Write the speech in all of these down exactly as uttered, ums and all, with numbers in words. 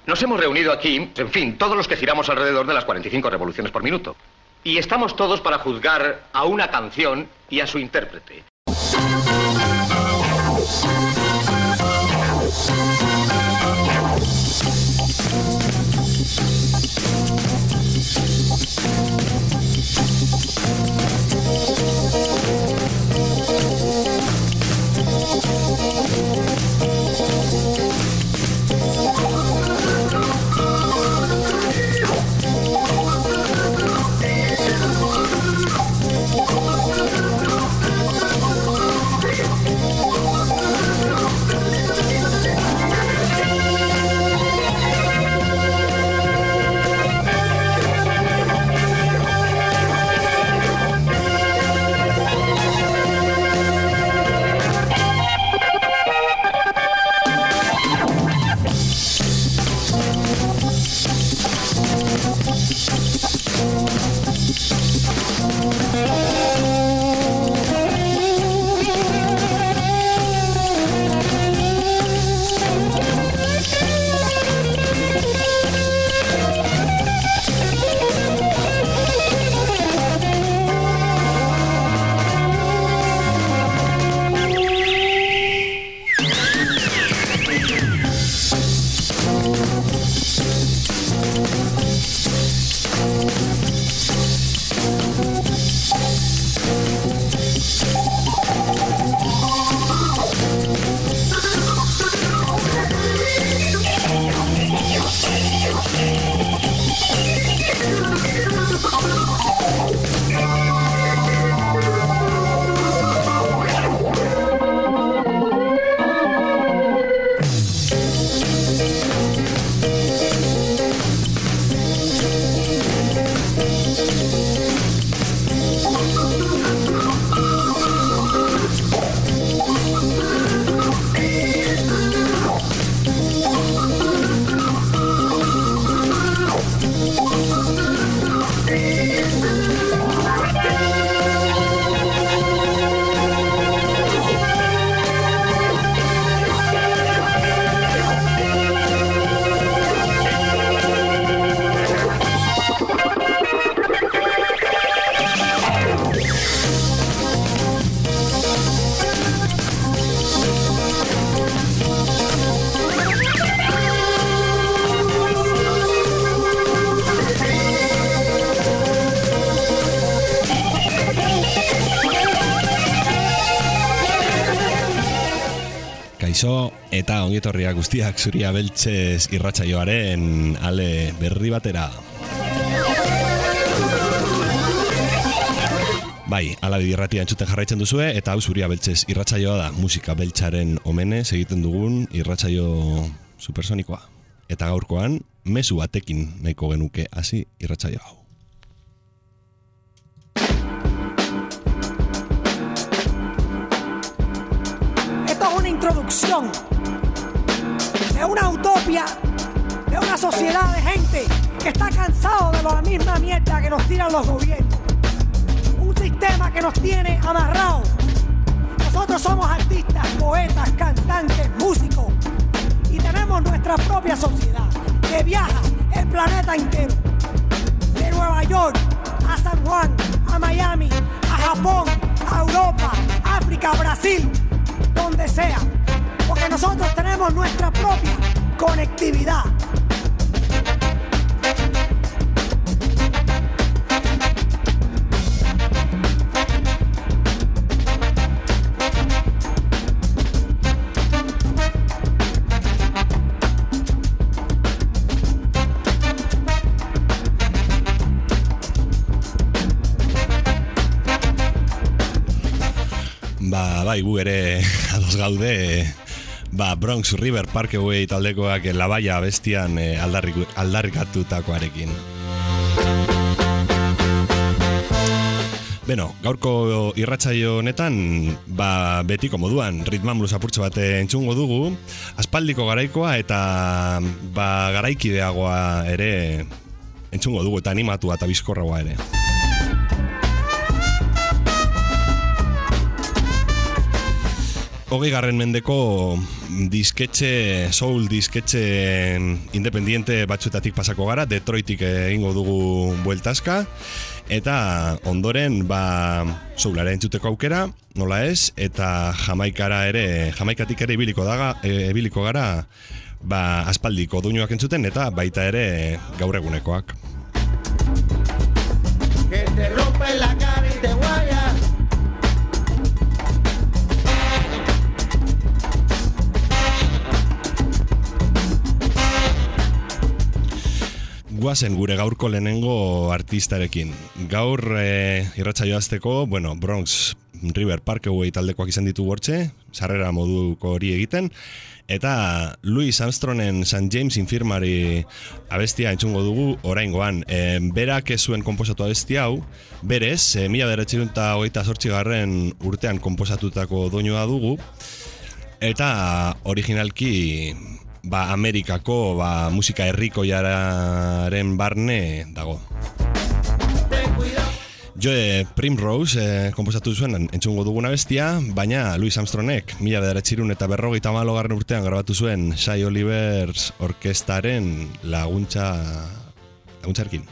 Nos hemos reunido aquí, en fin, todos los que giramos alrededor de las cuarenta y cinco revoluciones por minuto. Y estamos todos para juzgar a una canción y a su intérprete. Kaixo eta ongietorriak guztiak Zuri Abeltzez irratsaioaren ale berri batera. Bai, Alabedi irratia entzuten jarraitzen duzue, eta hau Zuri Abeltzez irratsaioa da, musika beltzaren omenez egiten dugun irratsaio supersonikoa. Eta gaurkoan, mezu batekin nahiko genuke hasi irratsaio hau. Introducción de una utopia, de una sociedad de gente que está cansado de la misma mierda que nos tiran los gobiernos. Un sistema que nos tiene amarrados. Nosotros somos artistas, poetas, cantantes, músicos y tenemos nuestra propia sociedad que viaja el planeta entero. De Nueva York a San Juan, a Miami, a Japón, a Europa, África, Brasil, donde sea, porque nosotros tenemos nuestra propia conectividad. Ba, bai, gu ere ados gaude, ba, Bronx River Parkway taldekoak Labaia bestian eh, aldarrik, aldarrikatutakoarekin. Beno, gaurko irratsaio honetan, ba, betiko moduan, ritmamulus apurtxo bat entzungo dugu, aspaldiko garaikoa eta ba, garaikideagoa ere entzungo dugu eta animatua eta bizkorragoa ere. hogei garren mendeko disketxe, soul disketxe independiente batzuetatik pasako gara, Detroitik egingo dugu bueltaska, eta ondoren ba soularen entzuteko aukera, nola ez, eta Jamaikara ere, Jamaikatik ere ibiliko daga, ibiliko gara, ba aspaldiko doinuak entzuten eta baita ere gaur egunekoak. Que te rompe la cara y te guaya. Guazen gure gaurko lehenengo artistarekin. Gaur e, irratsaio hasteko, bueno, Bronx River Parkway taldekoak izan ditu hortxe, sarrera moduko hori egiten, eta Louis Armstrongen Saint James Infirmary abestia entzungo dugu oraingoan. E, berak ez zuen konposatu abesti hau, berez, e, mila bederatziehun eta hogeita zortzi garren urtean konposatutako doinua dugu, eta originalki ba Amerikako ba musika herrikoiaren barne dago. Joe Primrose eh, konposatu zuen entzungo duguna bestia, baina Louis Armstrongek mila bederatziehun eta berrogeita hamalaugarren urtean grabatu zuen Shai Olivers orkestaren laguntza laguntzarekin.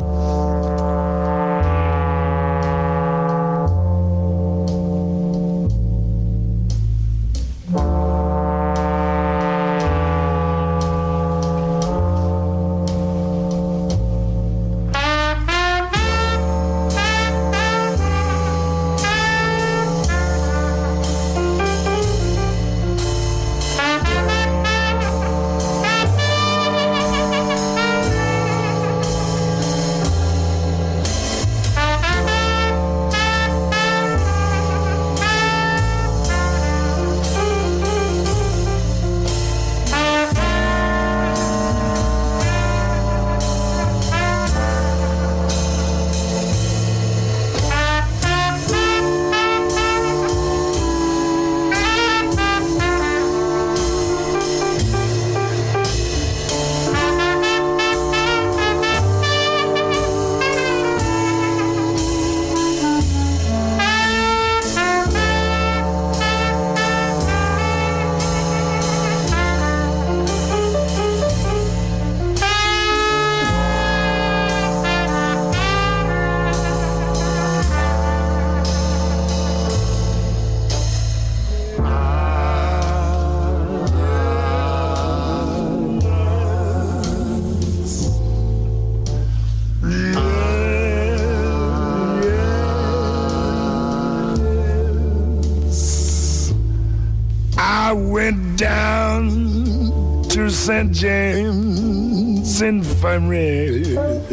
Saint James Infirmary,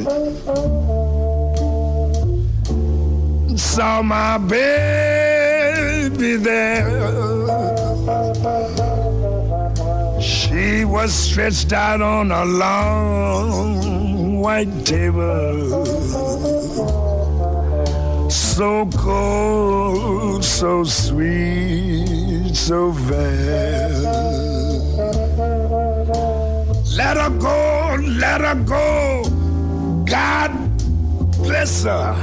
saw my baby there. She was stretched out on a long white table, so cold, so sweet, so fair. Let her go, let her go, God bless her.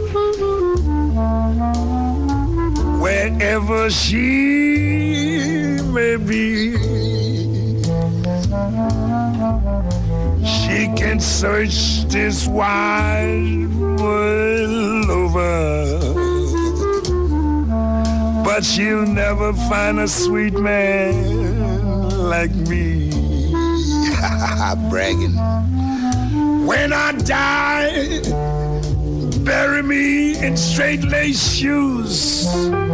Wherever she may be, she can search this wide world over, but she'll never find a sweet man like me. Bragging. When I die, bury me in straight lace shoes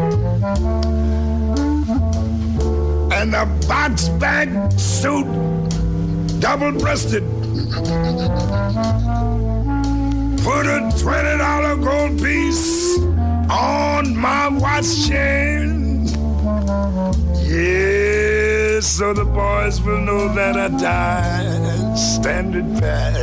and a box back suit, double-breasted. Put a twenty dollar gold piece on my watch chain. Yeah, so the boys will know that I died standing pat.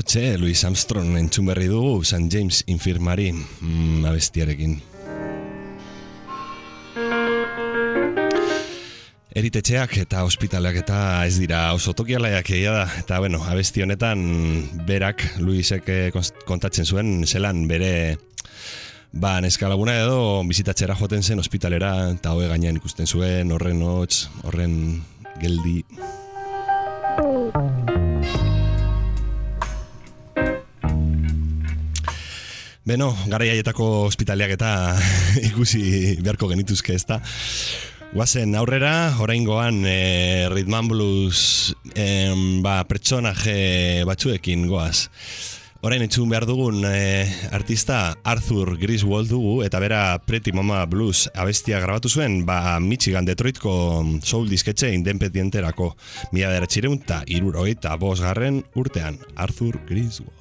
Hortxe, Louis Armstrong entzun berri dugu Saint James Infirmary mm, abestiarekin. Eritetxeak eta ospitaleak eta ez dira oso tokialaiak egia da. Eta bueno, abesti honetan berak Louisek kontatzen zuen zelan bere ba, neskalaguna edo bizitatzera joaten zen ospitalera eta hoe gainean ikusten zuen horren hotz, horren geldi. Beno, garai haietako ospitaleak eta ikusi beharko genituzke, ezta? Guazen aurrera, oraingoan e, Rhythm and Blues e, ba, pertsonaje batzuekin goaz. Orain entzun behar dugun e, artista Arthur Griswold dugu, eta bera Pretty Mama Blues abestia grabatu zuen, ba, Michigan, Detroitko soul disketxe independenterako mila bederatziehun eta hirurogeita bosgarren urtean, Arthur Griswold.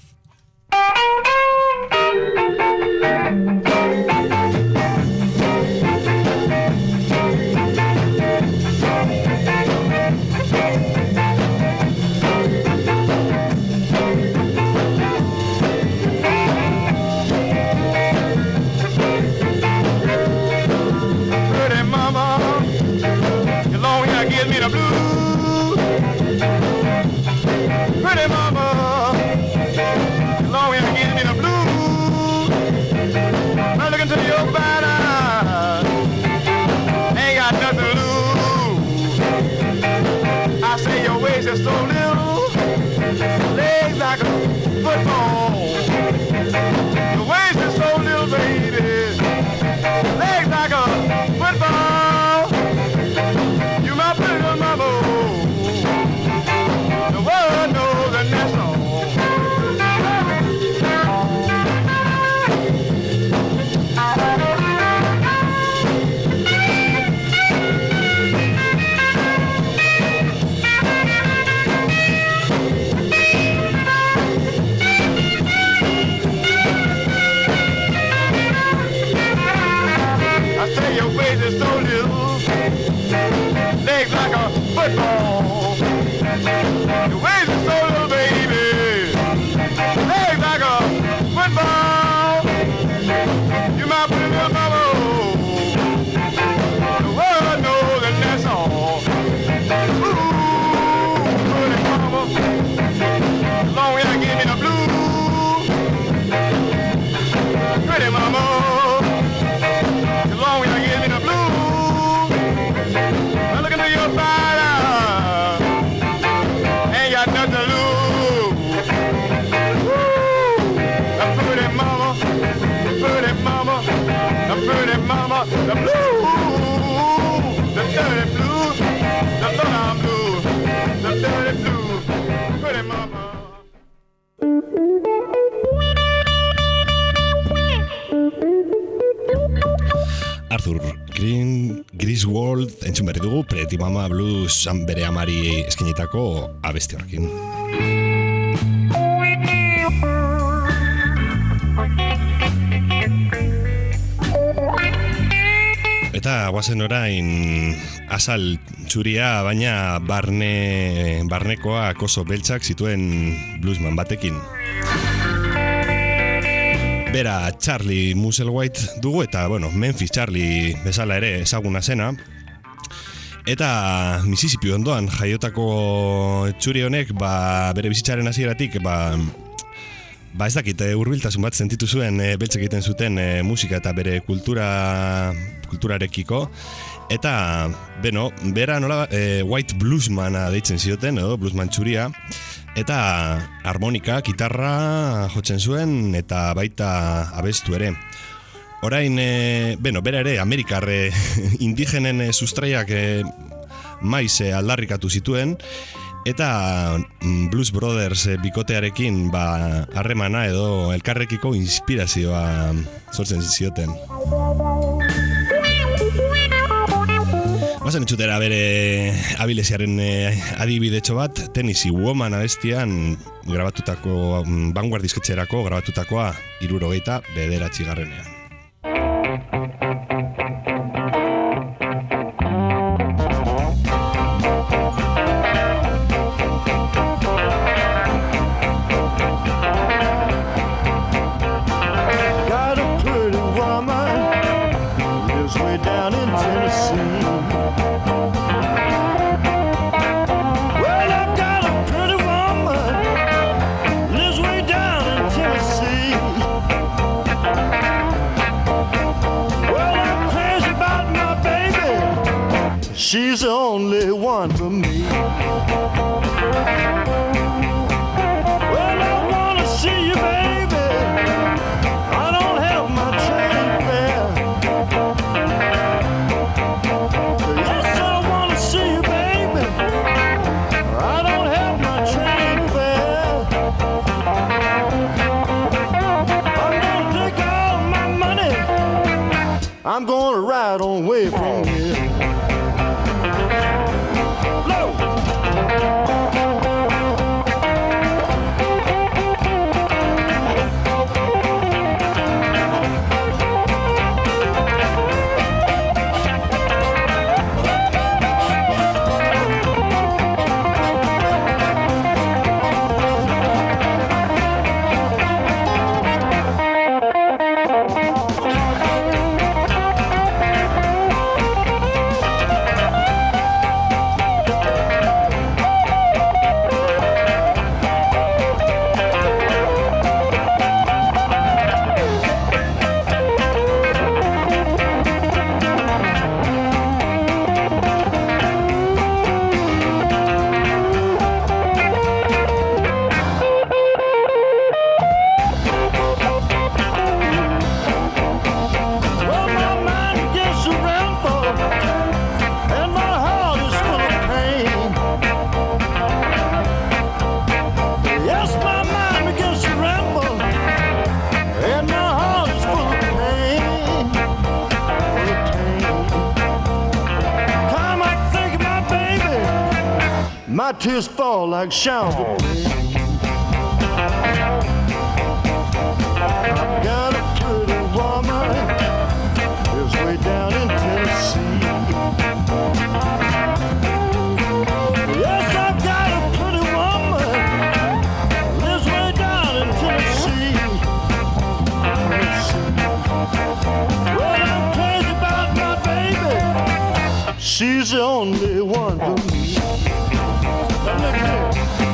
So little, legs like a football. The waist is so little, baby, legs like a football. You my pretty little mama, the world knows that that's all. Legs like a football. The waist is so little, baby. Legs like a football. You my pretty little mama. The world knows that that's all. Ooh, pretty mama. Long way I give me the blues. Pretty mama. Long way I give me the blues. Look into your fire, ain't got nothing to lose. Woo! The pretty mama, the pretty mama, the pretty mama, the blues, the dirty blues, the low blues, the dirty blues, pretty mama. Arthur Green, Griswold entzun berri dugu Pretty Mama Blues bere amari eskenitako abesti horrekin. Eta guazen orain azal txuria, baina barne, barnekoak oso beltzak zituen bluesman batekin. Bera Charlie Musselwhite dugu eta, bueno, Memphis Charlie bezala ere ezaguna zena. Eta Mississippi ondoan jaiotako txuri honek, ba, bere bizitzaren hasieratik, ba, ba ez dakit, hurbiltasun bat sentitu zuen e, beltzek egiten zuten e, musika eta bere kultura, kulturarekiko. Eta, beno, bera nola e, White Bluesmana deitzen zioten, edo, bluesman txuria. Eta harmonika, gitarra jotzen zuen eta baita abestu ere. Orain, e, beno, bera ere, Amerikarre indigenen e, sustraiak e, maiz e, aldarrikatu zituen. Eta Blues Brothers e, bikotearekin ba, harremana edo elkarrekiko inspirazioa sortzen zioten. Bazen etxutera bere abilesiaren eh, adibidetxo bat, Tennessee Woman abestian grabatutako, Vanguard disketxerako grabatutakoa hirurogeita bederatzigarrenean. down in Tennessee. Well, I've got a pretty woman lives way down in Tennessee. Well, I'm crazy about my baby. She's the only one for me. Well, I wanna see you, baby. I don't have my train fare. Yes, I wanna see you, baby. I don't have my train fare. I'm gonna take all my money. I'm gonna ride on away from here. My tears fall like showers of rain. I've got a pretty woman lives way down in Tennessee. Yes, I've got a pretty woman lives way down in Tennessee. Tennessee. Well, I'm crazy about my baby. She's the only one for me. Look here.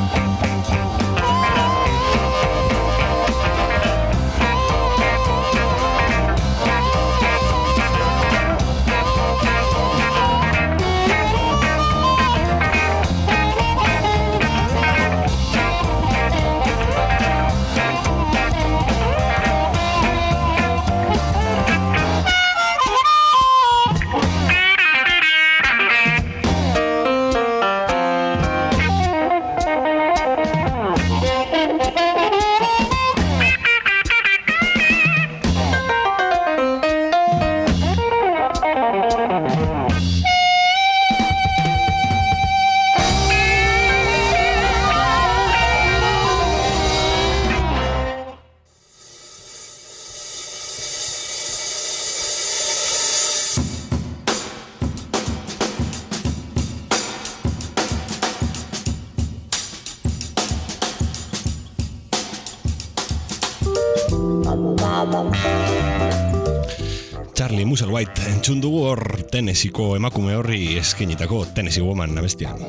Charlie Musselwhite entzun dugu hor Tennesseeko emakume horri eskenitako Tennessee Woman abestian.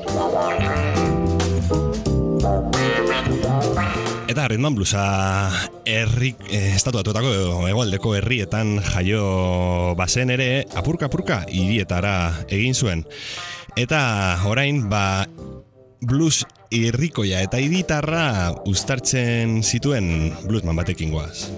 Eta Rhythm and Bluesa herri, eh, estatuatuetako hegoaldeko herrietan jaio bazen ere apurka-apurka hirietara egin zuen. Eta orain ba blues irrikoia eta hiritarra uztartzen zituen bluesman batekin goaz.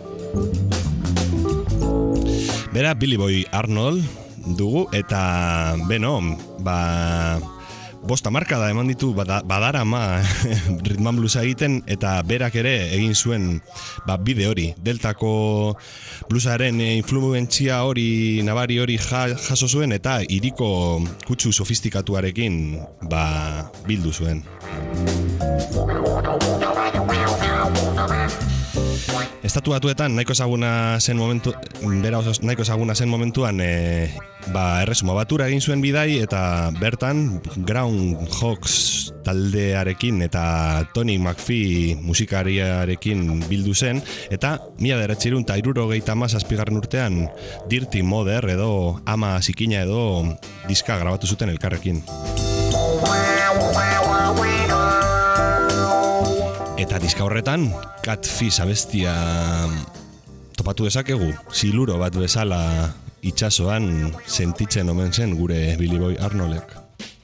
Bera Billy Boy Arnold dugu eta beno, ba bosta marka da eman ditu bada, badarama Rhythm and Bluesa egiten eta berak ere egin zuen ba, bide hori. Deltako bluesaren influentzia hori, nabari hori jaso zuen eta hiriko kutsu sofistikatuarekin ba, bildu zuen. Estatu Batuetan nahiko ezaguna zen momentu, bera oso nahiko ezaguna zen momentuan e, ba, erresuma batura egin zuen bidai eta bertan Groundhogs taldearekin eta Tony McPhee musikariarekin bildu zen eta mila bederatziehun eta hirurogeita hamazazpigarren urtean Dirty Mother edo Ama Zikina edo diska grabatu zuten elkarrekin. Eta diska horretan, Catfish abestia topatu dezakegu, siluro bat bezala itsasoan sentitzen omen zen gure Billy Boy Arnoldek.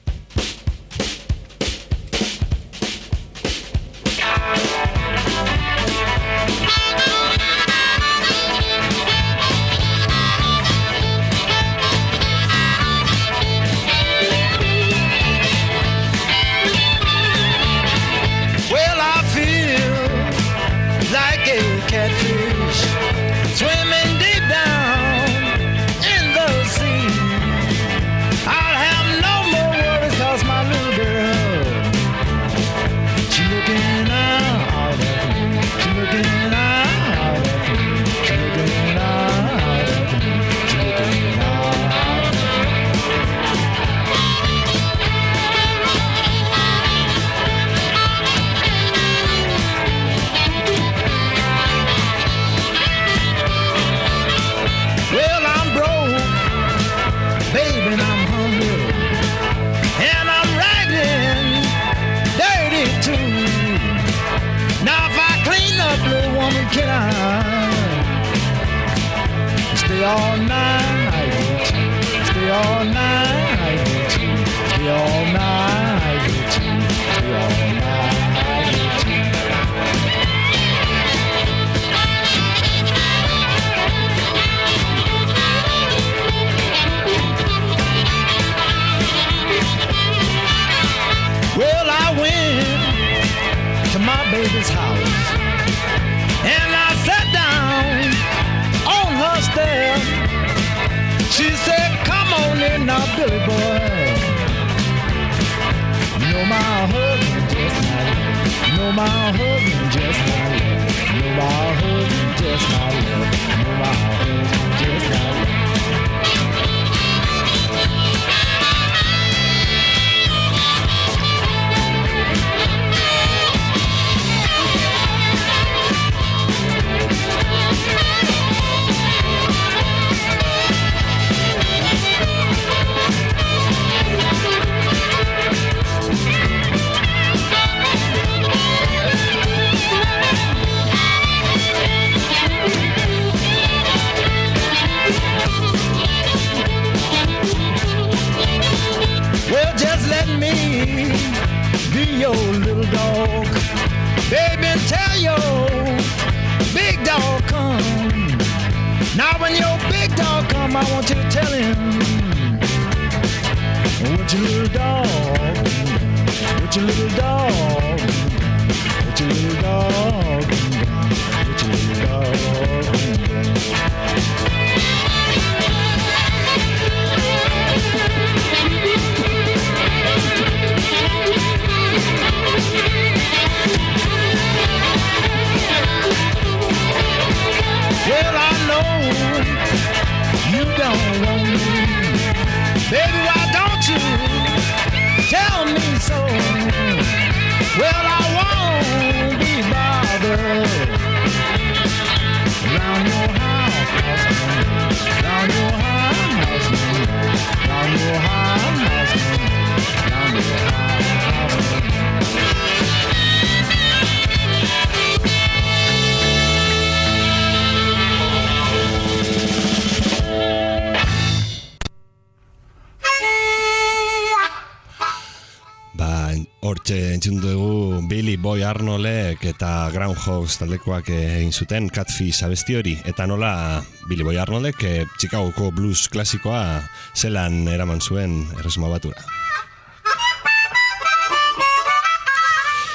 Entzun dugu Billy Boy Arnoldek eta Groundhogs taldekoak egin zuten Catfish abesti hori eta nola Billy Boy Arnoldek Chicagoko blues klasikoa zelan eraman zuen Erresuma Batura.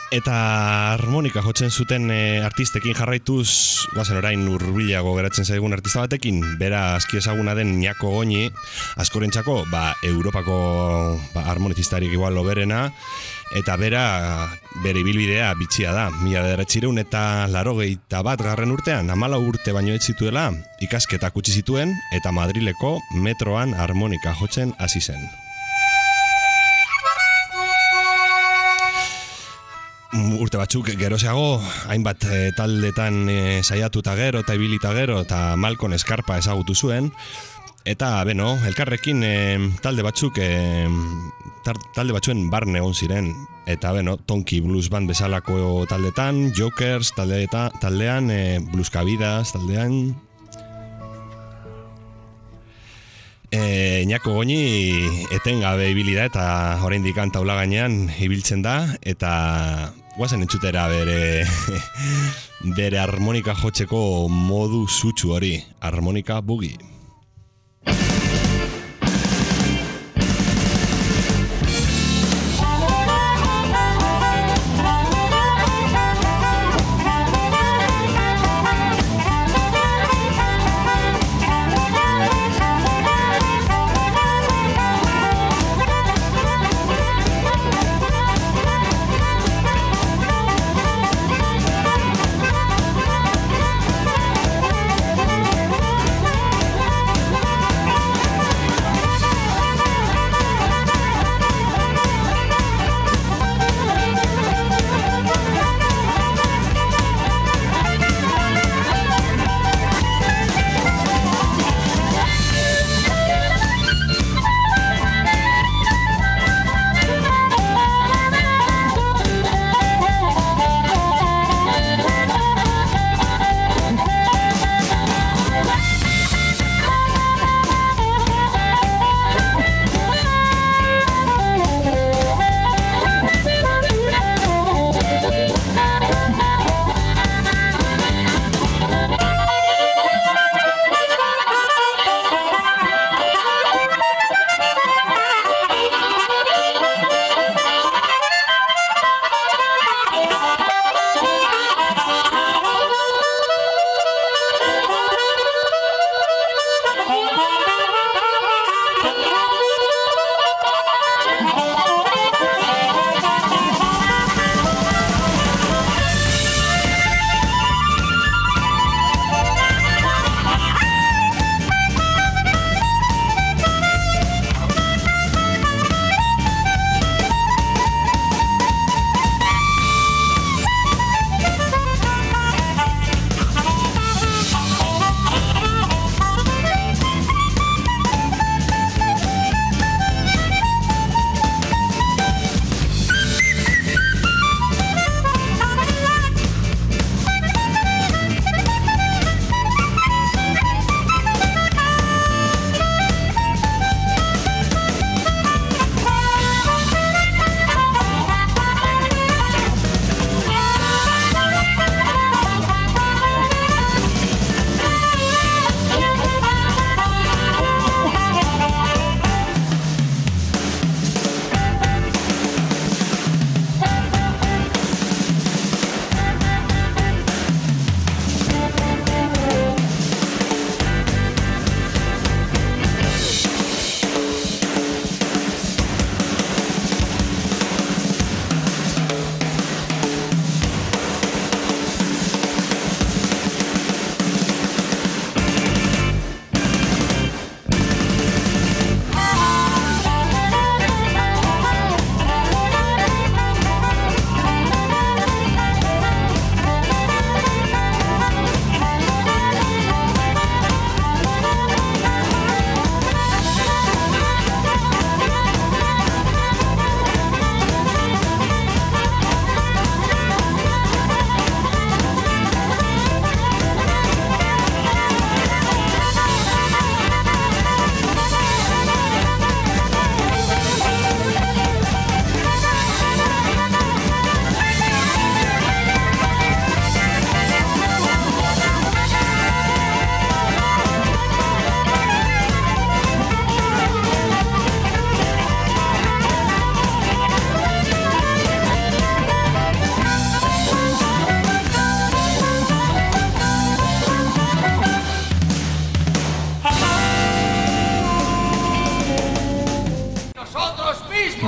Eta harmonika jotzen zuten e, artistekin jarraituz, guazen orain hurbilago geratzen zaigun artista batekin, bera aski ezaguna den Ñako Goñi, askorentzako, ba, Europako ba, harmonizistarik igual loberena, eta bera, bere ibilbidea bitxia da. Mila bederatziehun eta laurogeita bat garren urtean, hamalau urte baino ez zituela, ikasketak utzi zituen, eta Madrileko metroan harmonika jotzen hasi zen. Urte batzuk gerozeago, hainbat e, taldetan e, saiatuta gero eta ibilita gero eta Malkon Eskarpa ezagutu zuen. Eta, beno, elkarrekin e, talde batzuk, e, tar, talde batzuen barne egon ziren. Eta, beno, Tonki Blues Band bezalako taldetan, Jokers taldeeta, taldean, e, Blueskavidas taldean. E, Ñako Goñi etengabe ibili da eta oraindik taula gainean ibiltzen da eta guazen entzutera bere bere harmonika jotzeko modu sutsu hori, harmonika boogie.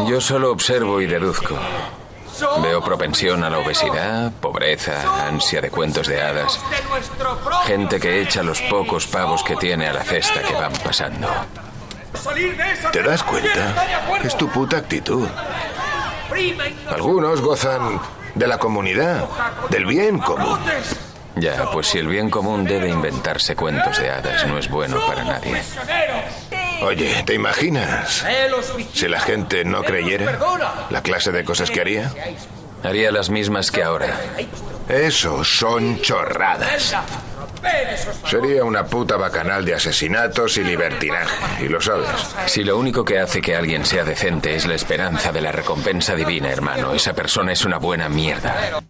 Yo solo observo y deduzco. Veo propensión a la obesidad, pobreza, ansia de cuentos de hadas. Gente que echa los pocos pavos que tiene a la cesta que van pasando. ¿Te das cuenta? Es tu puta actitud. Algunos gozan de la comunidad, del bien común. Ya, pues si el bien común debe inventarse cuentos de hadas, no es bueno para nadie. Oye, ¿te imaginas si la gente no creyera la clase de cosas que haría? Haría las mismas que ahora. Eso son chorradas. Sería una puta bacanal de asesinatos y libertinaje, y lo sabes. Si lo único que hace que alguien sea decente es la esperanza de la recompensa divina, hermano, esa persona es una buena mierda.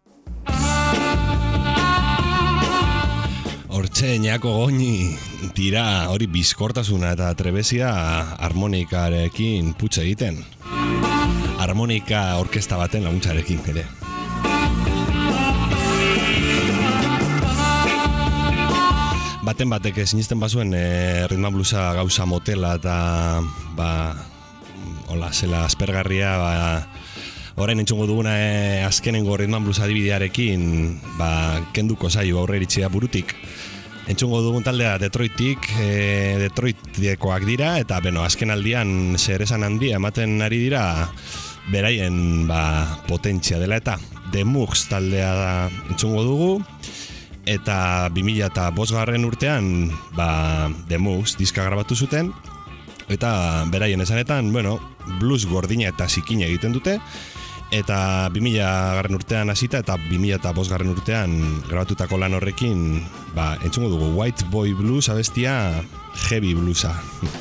Hortxe, Ñako Goñi, tira hori bizkortasuna eta trebezia harmonikarekin putxe egiten. Harmonika orkesta baten laguntzarekin ere. Baten batek sinisten bazuen e, ritma bluesa gauza motela eta ba, hola, zela aspergarria, ba, orain entzungo duguna e, azkenengo ritma bluesa adibidearekin ba, kenduko zaio aurre iritsia burutik. Entzungo dugun taldea Detroitik, e, Detroitiekoak dira, eta beno, azken aldian zer esan handia ematen ari dira beraien ba, potentzia dela, eta The Mugs taldea da entzungo dugu, eta bi mila bostgarren urtean ba, The Mugs diska grabatu zuten, eta beraien esanetan, bueno, blues gordina eta zikina egiten dute, eta bi mila garren urtean hasita eta bi mila bostgarren urtean grabatutako lan horrekin ba, entzungo dugu White Boy Blues abestia Heavy Bluesa.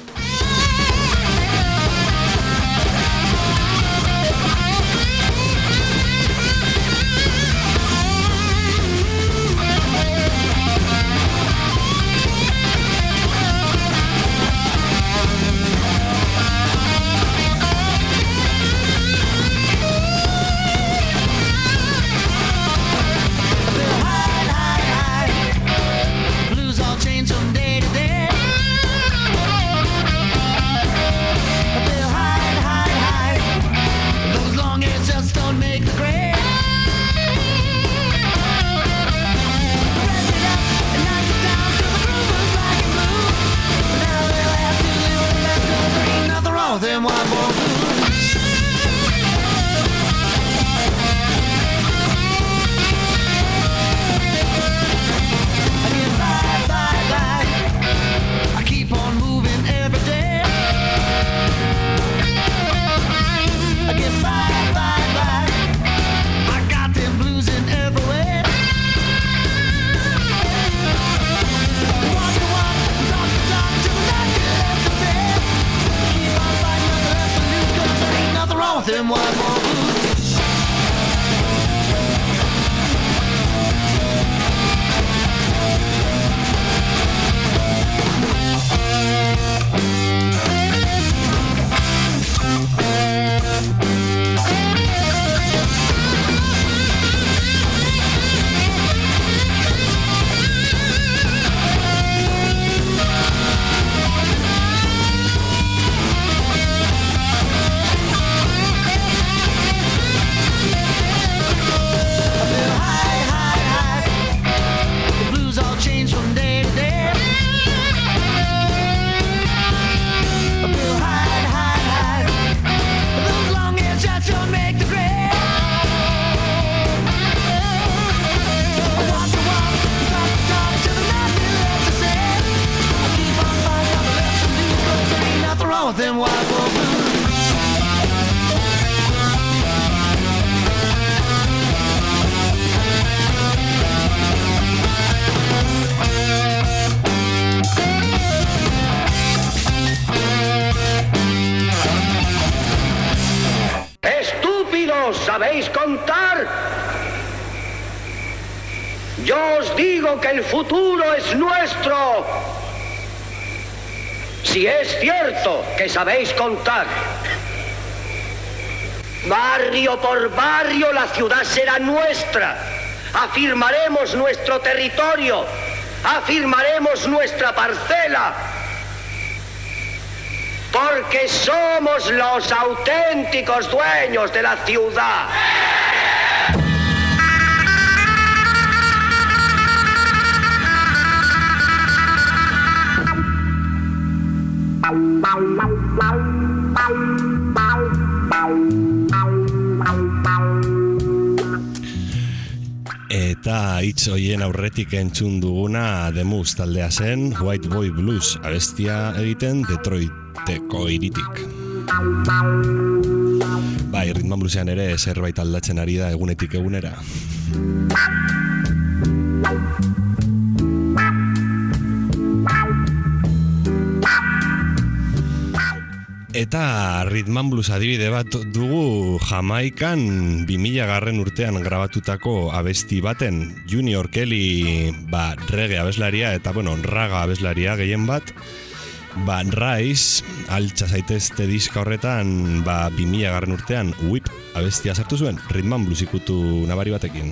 ¿Sabéis contar? Yo os digo que el futuro es nuestro. Si es cierto que sabéis contar. Barrio por barrio la ciudad será nuestra. Afirmaremos nuestro territorio. Afirmaremos nuestra parcela. porque somos los auténticos dueños de la ciudad. Eta hitz hoien aurretik entzun duguna The Moose taldea zen, White Boy Blues abestia egiten Detroiteko hiritik. Bai, Rhythm and Bluesean ere zerbait aldatzen ari da egunetik egunera. Eta Rhythm and Blues adibide bat dugu Jamaikan bi mila garren urtean grabatutako abesti baten Junior Kelly ba, reggae abeslaria eta bueno, raga abeslaria gehien bat ba, Rise altxa zaitezte diska horretan ba, bi mila garren urtean Whip abestia sartu zuen Rhythm and Blues ikutu nabari batekin.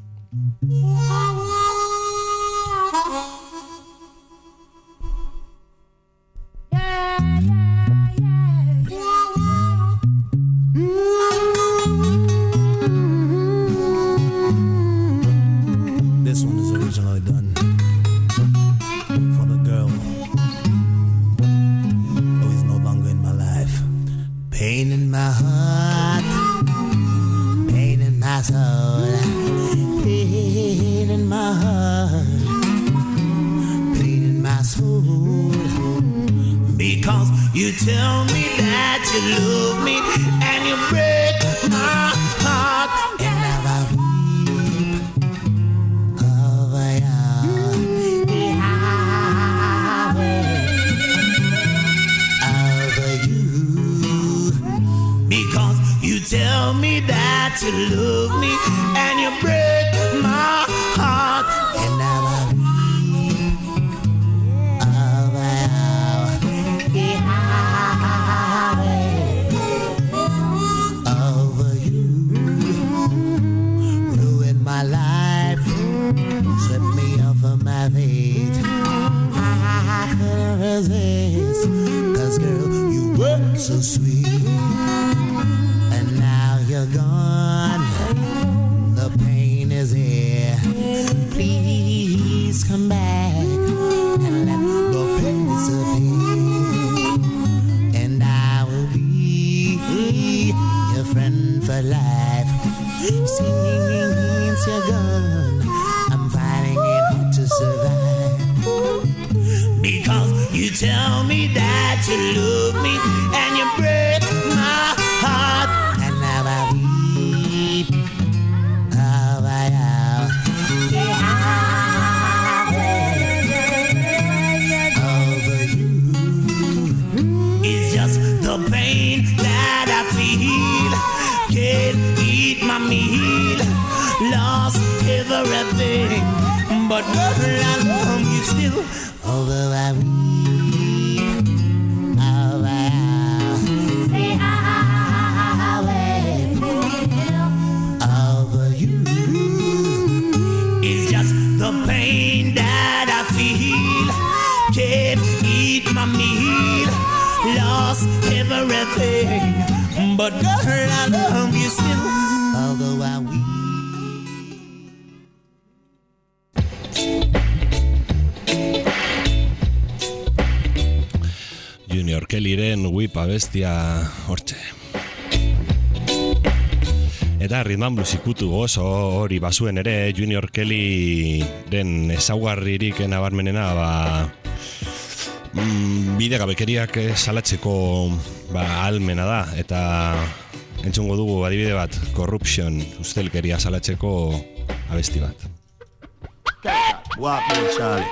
Pain in my heart, pain in my soul, pain in my heart, pain in my soul. Because you tell me that you love me and you break my heart, and now I weep over you, yeah, over you. Because you tell me that you love me and you break my heart, and now I weep over you, yeah, over you. Ruin my life, swept me off of my feet. I couldn't resist, 'cause girl, you were so sweet. You're gone, the pain is here. Please come back and let the pain disappear, and I will be your friend for life. Since you're gone, I'm finding it hard to survive. Because you tell me that you love me and you break my heart. The pain that I feel, can't eat my meal, lost everything, but girl, I love you still. Although I weep, oh, I say I will over you. It's just the pain that I feel, can't eat my meal, lost everything, but girl, I love you still, although I weep. Junior Kellyren Whip abestia hortxe. Eta Rhythm and Blues ikutu oso hori bazuen ere Junior Kellyren ezaugarririk nabarmenena ba Mm, bidegabekeriak salatzeko ba, almena da, eta entzungo dugu adibide bat, Corruption, ustelkeria salatzeko abesti bat. Walk me, Charlie.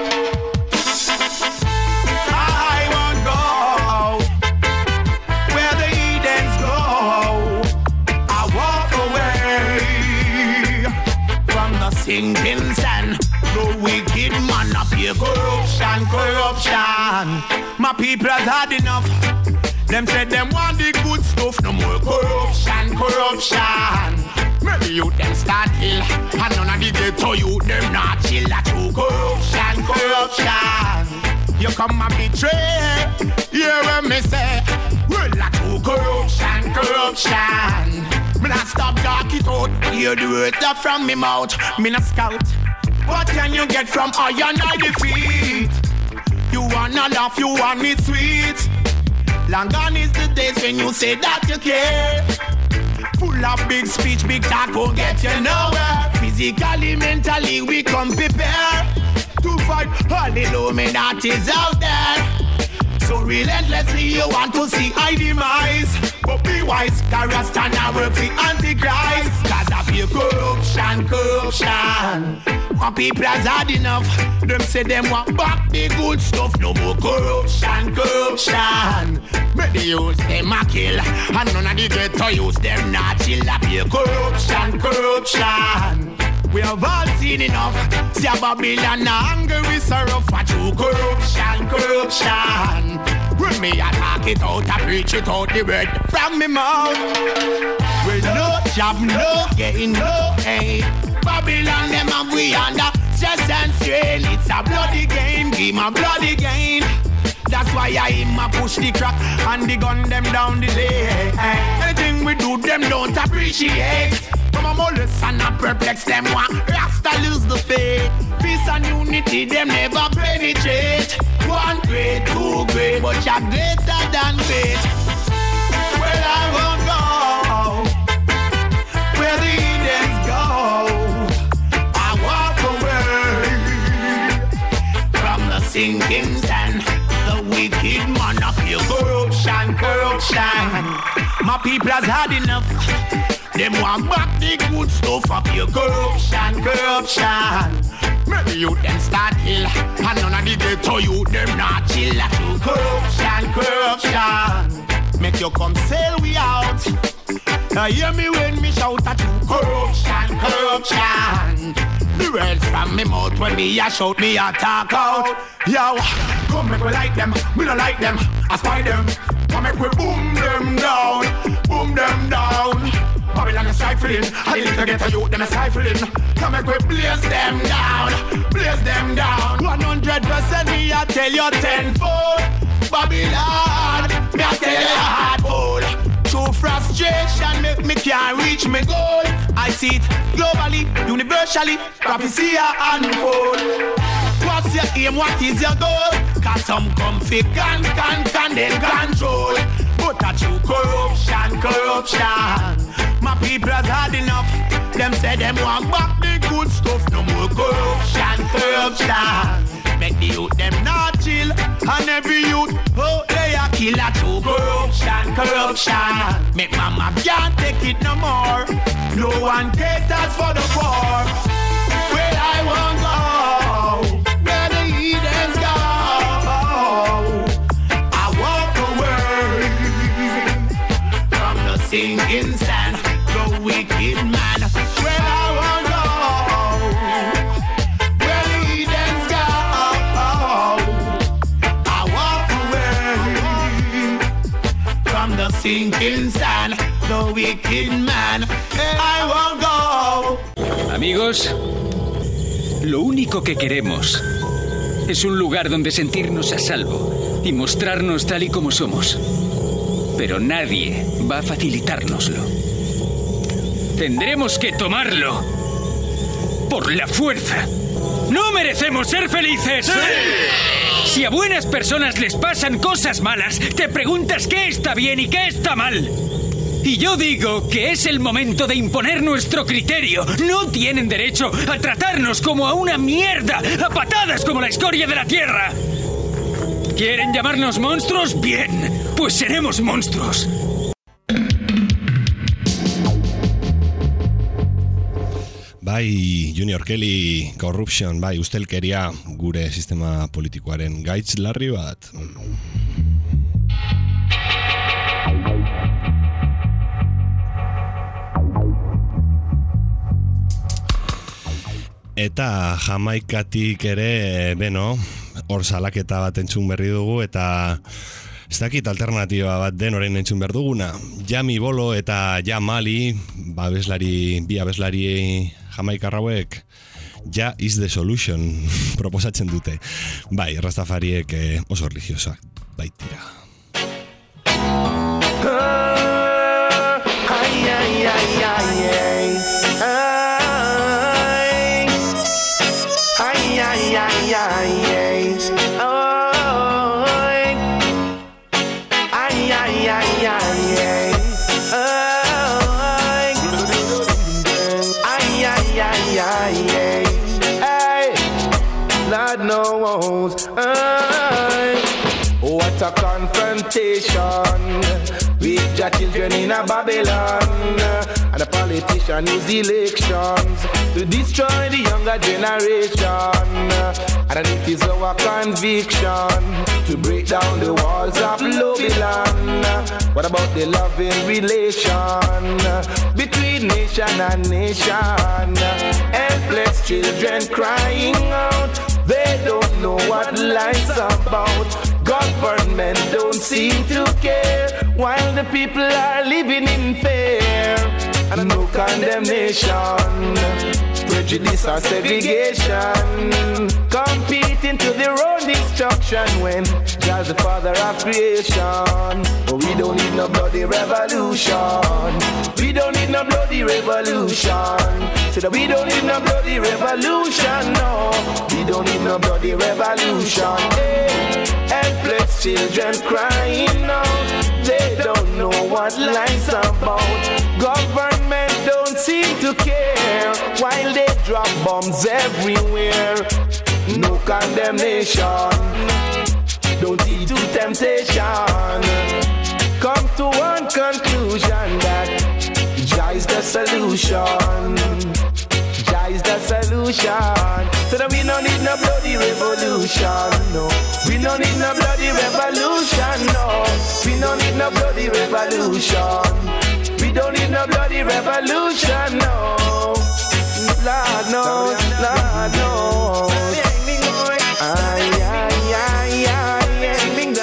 I won't go where the heathens go. I walk away from the sinking sand. The wicked man up here, corruption, corruption. My people have had enough. Them said them want the good stuff, no more corruption, corruption. Maybe you them start ill, and none of the ghetto you them not chill. That true corruption, corruption. You come and betray. Hear what me say? Well, like true corruption, corruption. Me not stop talk it out. Hear the words that from me mouth. Me not scout. What can you get from iron I defeat? You wanna laugh, you want it sweet. Long gone is the days when you say that you care. Full of big speech, big talk won't get you nowhere. Physically, mentally, we come prepare to fight all the Illuminati's out there. So relentlessly you want to see I demise. But be wise, the Rasta now work for Antichrist. Cause of your corruption, corruption. My people has had enough. Them say them want back the good stuff. No more corruption, corruption. But they use them a kill. And none of the ghetto use them not chill. Up your corruption, corruption. We have all seen enough. See a Babylon anger is so rough. For true corruption, corruption. When me attack it out, I preach it out the word from me mouth. With no job, no gain, no aid. Babylon them and we under stress and strain. It's a bloody game, give me a bloody gain. That's why I aim a push the crack and the gun them down the lane. Anything we do, them don't appreciate. Come a molest and a perplex them one. Rasta lose the faith. Peace and unity, them never penetrate. One grade, two grade, but you're greater than great. Well, I won't go where the Edens go. I walk away from the sinking sand. The wicked man of your corruption, corruption. My people has had enough. Them want back the good stuff of your corruption, corruption. Maybe you them start kill, and none of the ghetto you them not chill. To corruption, corruption. Make you come sail we out. Now hear me when me shout at you. Corruption, corruption. The words from me mouth when me a shout, me a talk out. Yo, come make we like them, we don't like them. I spy them, come make we boom them down, boom them down. Babylon is stifling, I need to get a youth, them is stifling. Come make we blaze them down, blaze them down. One hundred percent me I tell you tenfold. Babylon, me I tell you hardcore. True frustration make me can't reach my goal. I see it globally, universally, prophecy unfold. What's your aim, what is your goal? Cause some comfy can, can, can, then control. But a true corruption, corruption. My people has had enough. Them say them want back the good stuff. No more corruption, corruption. Make the youth them not chill. And every youth, oh, they a killer. True corruption, corruption. Make mama can't take it no more. No one caters for the poor. Where I won't go, where the heathens go, I walk away from the sinking sand. The wicked man, where I won't go, where the heathens go, I walk away from the sinking sand. The wicked man, I won't go. Amigos, lo único que queremos es un lugar donde sentirnos a salvo y mostrarnos tal y como somos. Pero nadie va a facilitárnoslo. Tendremos que tomarlo por la fuerza. ¡No merecemos ser felices! ¡Sí! Si a buenas personas les pasan cosas malas, te preguntas qué está bien y qué está mal. Y yo digo que es el momento de imponer nuestro criterio. No tienen derecho a tratarnos como a una mierda, a patadas como la escoria de la tierra. ¿Quieren llamarnos monstruos? Bien, pues seremos monstruos. Bai, Junior Kelly, corruption, bai, ustelkeria gure sistema politikoaren gaitz larri bat. Eta Jamaikatik ere, beno, hor salaketa bat entzun berri dugu, eta ez dakit alternatiba bat den orain entzun behar duguna. Jami Bolo eta Jamali, abeslari, bi abeslari Jamaikarrauek, Ja is the solution proposatzen dute. Bai, Rastafariek eh, oso religiosoak baitira. Ay, ay, ay, ay, ay. Ay, ay, ay, ay, ay. Oh, ay, ay, ay, ay, ay. Oh, ay, ay, ay, ay, ay. Hey, Lord knows. Ay, what a confrontation with your children in a Babylon, and the politician use elections to destroy the younger generation. And it is our conviction to break down the walls of Babylon. What about the loving relation between nation and nation? Helpless children crying out, they don't know what life's about. Government don't seem to care, while the people are living in fear. And no condemnation, prejudice or segregation, competing to their own destruction when God's the father of creation. But we don't need no bloody revolution. We don't need no bloody revolution. Say that we don't need no bloody revolution, no. We don't need no bloody revolution. Hey, helpless children crying out, they don't know what life's about. Government don't seem to care, while they drop bombs everywhere. No condemnation, don't yield to temptation. Come to one conclusion that Jah is the solution. Jah is the solution. So that we don't need no bloody revolution, no. We don't need no bloody revolution, no. We don't need no bloody revolution. We don't need no bloody revolution, no. Lord knows, Lord knows. Ay, ay, ay, ay,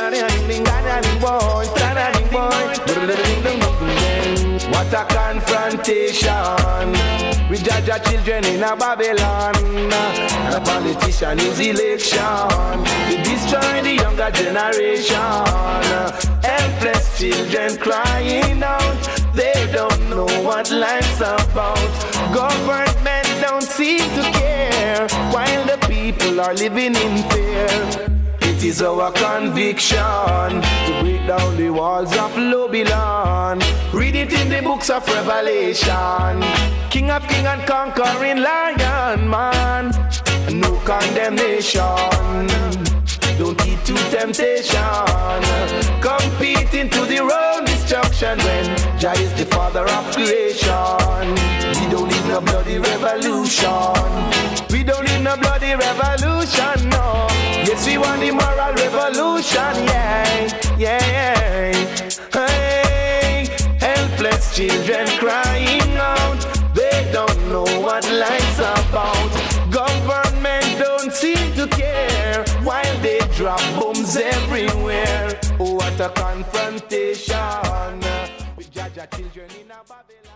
what a confrontation with judge our children in a Babylon. And a politician use election to destroy the younger generation. Helpless children crying out, they don't know what life's about. Government don't seem to care, while the people are living in fear. It is our conviction to break down the walls of Babylon. Read it in the books of Revelation. King of King and conquering lion, man. No condemnation, don't heed to temptation. Competing to their own destruction when Jah is the father of creation. We don't need no bloody revolution. We don't need no bloody revolution, no. Yes, we want the moral revolution, yeah, yeah. Hey, helpless children crying out, they don't know what life's about. Government don't seem to care, while they drop bombs everywhere. Oh, what a confrontation with Jaja children in a Babylon.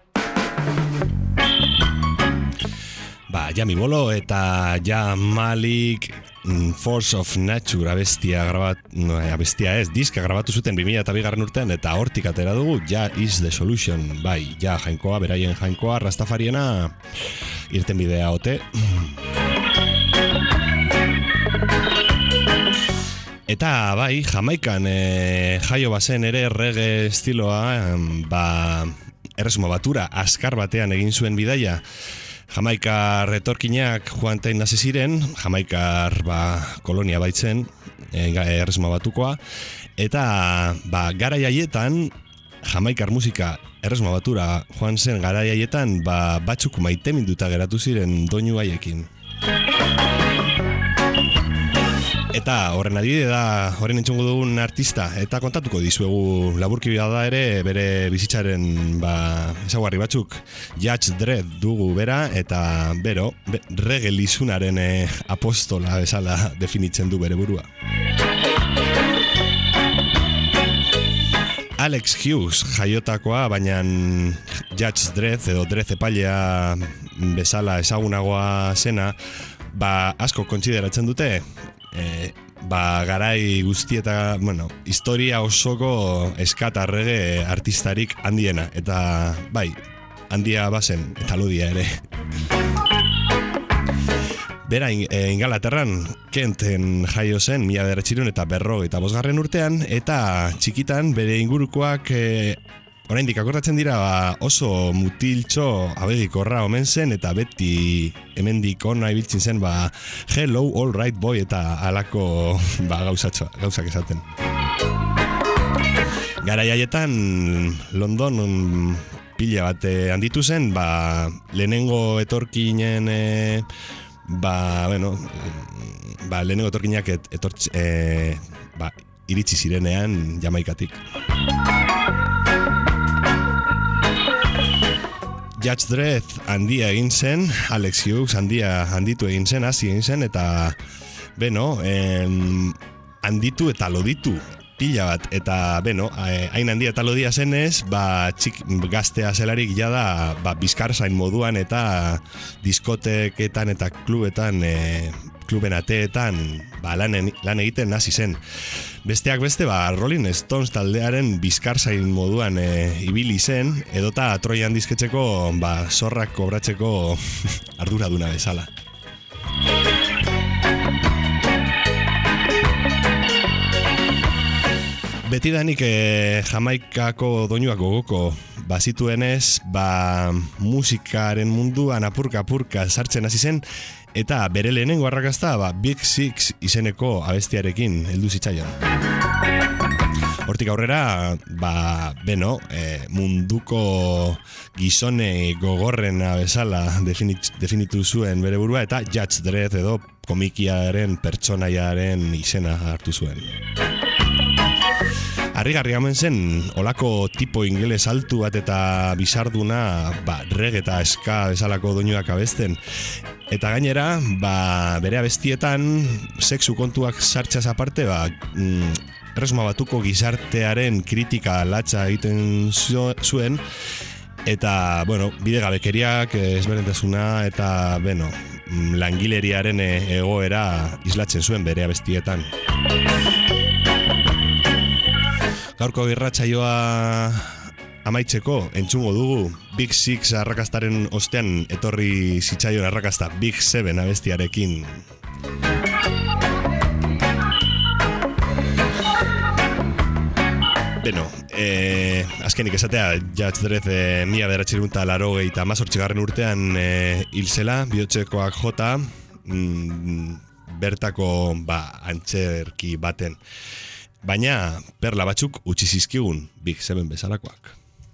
Ba, Yami Bolo eta Ja Malik Force of Nature abestia grabat, no, abestia ez, diska grabatu zuten bi mila bigarren urtean eta hortik atera dugu Ja is the solution. Bai, ja jainkoa, beraien jainkoa, Rastafariena irten bidea ote. Eta bai, Jamaikan e, jaio bazen ere reggae estiloa, ba, erresuma batura, azkar batean egin zuen bidaia. Jamaikar etorkinak joan tain nase ziren, Jamaikar ba, kolonia baitzen, erresuma batukoa, eta ba, garai haietan, Jamaikar musika erresuma batura joan zen garai haietan, ba, batzuk maiteminduta geratu ziren doinu haiekin. Eta horren adibide da, horren entzungo dugun artista, eta kontatuko dizuegu laburki da ere bere bizitzaren ba, ezaguarri batzuk. Judge Dredd dugu bera, eta bero, be, reggae lizunaren eh, apostola bezala definitzen du bere burua. Alex Hughes jaiotakoa, baina Judge Dredd edo Dredd epailea bezala ezagunagoa zena, ba, asko kontsideratzen dute, e, ba, garai guztieta, bueno, historia osoko eskata reggae artistarik handiena, eta bai, handia bazen, eta lodia ere. Bera, Ingalaterran, Kenten jaio zen, mila bederatziehun eta berrogeita bosgarren urtean, eta txikitan bere ingurukoak e, oraindik akordatzen dira ba, oso mutiltxo abegikorra omen zen, eta beti hemendik ona ibiltzen zen ba, hello, all right boy, eta alako ba, gauzatxo, gauzak esaten. Garai haietan London pila bat handitu zen, ba, lehenengo etorkinen e, ba, bueno, ba, lehenengo etorkinak et, etortz, e, ba, iritsi zirenean Jamaikatik. Judge Dredd handia egin zen, Alex Hughes handia handitu egin zen, hasi egin zen, eta beno, em, handitu eta loditu pila bat, eta beno, hain handia eta lodia zenez, ba, txik gaztea zelarik jada, ba, bizkarzain moduan eta diskoteketan eta klubetan, e, kluben ateetan, ba, lan, lan egiten hasi zen. Besteak beste, ba, Rolling Stones taldearen bizkarzain moduan e, ibili zen, edota Troian dizketzeko, ba, zorrak kobratzeko arduraduna bezala. Betidanik eh, Jamaikako doinuak gogoko bazituenez, ba, musikaren munduan apurka-apurka sartzen hasi zen, eta bere lehenengo arrakasta ba, Big Six izeneko abestiarekin heldu zitzaion. Hortik aurrera, ba, beno, e, munduko gizone gogorrena bezala definit, definitu zuen bere burua, eta Judge Dredd edo komikiaren pertsonaiaren izena hartu zuen. Harrigarri hamen zen, olako tipo ingeles altu bat eta bizarduna, ba, reggae eta ska bezalako doinuak abesten. Eta gainera, ba, bere abestietan, sexu kontuak sartxaz aparte, ba, mm, Erresuma Batuko gizartearen kritika latza egiten zuen, eta, bueno, bidegabekeriak, ezberdintasuna, eta, bueno, langileriaren egoera islatzen zuen bere abestietan. Gaurko irratsaioa amaitzeko entzungo dugu Big Six arrakastaren ostean etorri zitzaion arrakasta Big Seven abestiarekin. Beno, eh, azkenik esatea, Judge Dredd eh, mila bederatziehun eta laurogeita hemezortzigarren urtean eh, hil zela, bihotzekoak jota, mm, bertako ba, antzerki baten. Baina, perla batzuk utzi zizkigun Big Seven bezalakoak.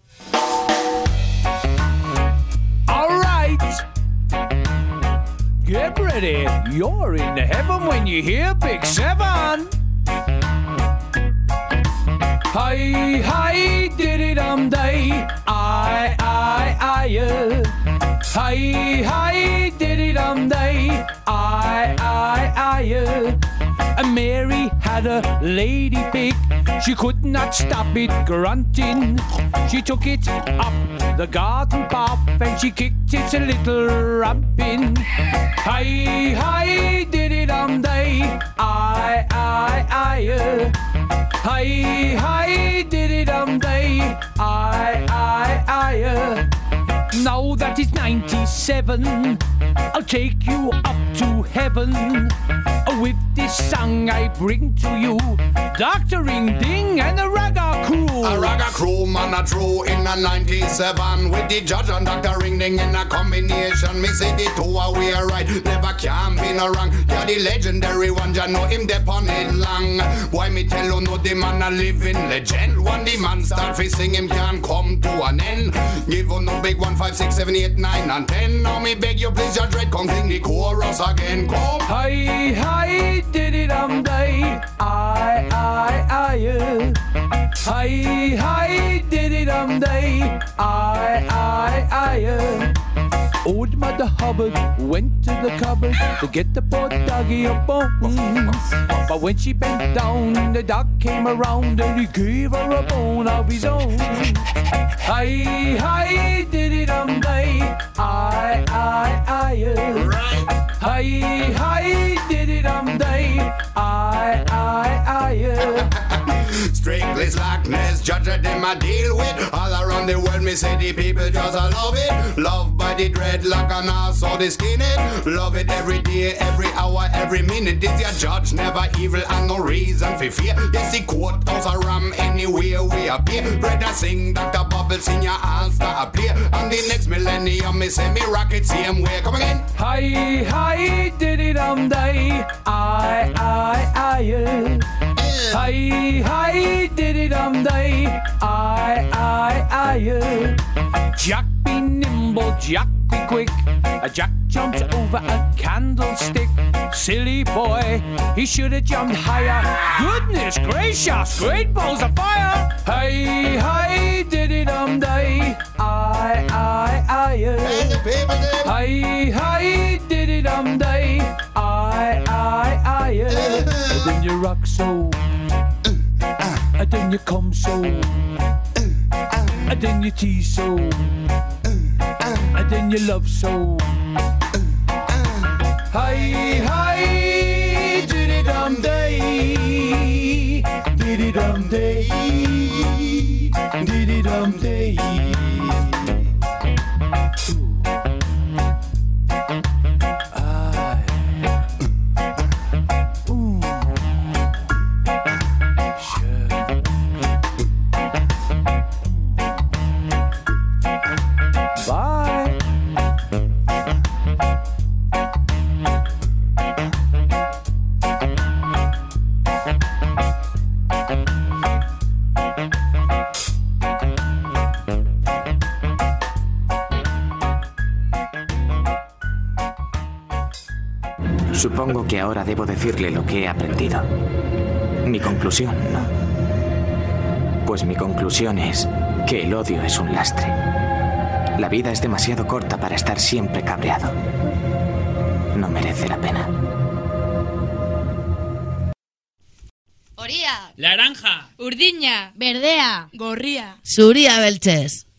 All right. Get ready. You're in heaven when you hear Big Seven. Hi, hi, diddy-dum-day. I, I, I, uh. Hi, hi, diddy-dum-day. I, I, I, uh. And Mary had a lady pig. She could not stop it grunting. She took it up the garden path and she kicked its little ramping. Hi, hi, diddy-dum-day. I, I, I, uh. Hi, hi, diddy-dum-day. I, I, I, uh. Now that it's ninety-seven, I'll take you up to heaven. With this song I bring to you Doctor Ring Ding and the Ragga Crew. A Ragga Crew man a true in a ninety-seven with the Judge and Doctor Ring Ding in a combination. Me say the two are we are right, never can be no wrong. You're the legendary one, you know him dep on it long. Boy me tell you no the man a living legend. When the man start fi sing him can come to an end. Give you no big one, five, six, seven, eight, nine and ten. Now me beg you please Judge Dredd come sing the chorus again. Come. Hi, hi, diddy-dum-day. I, I, I, uh. Hi, hi, diddy-dum-day. I, I, I, uh. Old Mother Hubbard went to the cupboard to get the poor doggy a bone. But when she bent down, the dog came around and he gave her a bone of his own. Hi, hi, diddy-dum-day. I, I, I, right. Hi, hi, diddy dum day. I, I, I. Strictly slackness, judge of them I deal with. All around the world, me say the people just a love it. Love by the dreadlock and also the skinhead. Love it every day, every hour, every minute. This your judge, never evil and no reason for fear. Yes, the courthouse a ram anywhere we appear. Brother sing, Doctor Bubbles in your hands start play. And the next millennium, me say me rock it same way. Come again. Hi, hi, diddy dum day. I, I, I. Hi, hi, diddy dum day. I, I, I. Jack be nimble, Jack be quick. A Jack jumps over a candlestick. Silly boy, he should have jumped higher. Goodness gracious, great balls of fire. Hi, hi, diddy dum day. I, I, I. Hi, hi, diddy dum day. I, I, I. And then you rock so. And then you come so. And then you tease so. And then you love so. Hi, hi, diddy dum day. Diddy dum day. Diddy dum day. Supongo que ahora debo decirle lo que he aprendido. Mi conclusión, ¿no? Pues mi conclusión es que el odio es un lastre. La vida es demasiado corta para estar siempre cabreado. No merece la pena. Horia. Laranja. Urdina. Berdea. Gorria. Zuria beltzez.